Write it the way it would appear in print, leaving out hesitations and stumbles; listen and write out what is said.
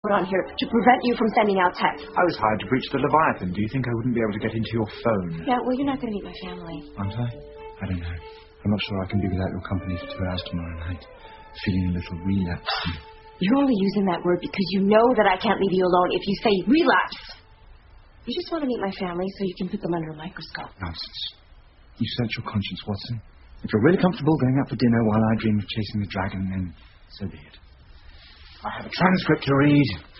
put on here to prevent you from sending out texts. I was hired to breach the Leviathan. Do you think I wouldn't be able to get into your phone? Yeah, well, you're not going to meet my family. Aren't I? I don't know. I'm not sure I can be without your company for 2 hours tomorrow night. Feeling a little relapse. You're only using that word because you know that I can't leave you alone if you say relapse. You just want to meet my family so you can put them under a microscope. Nonsense. You search your conscience, Watson. If you're really comfortable going out for dinner while I dream of chasing the dragon, then so be it. I have a transcript to read.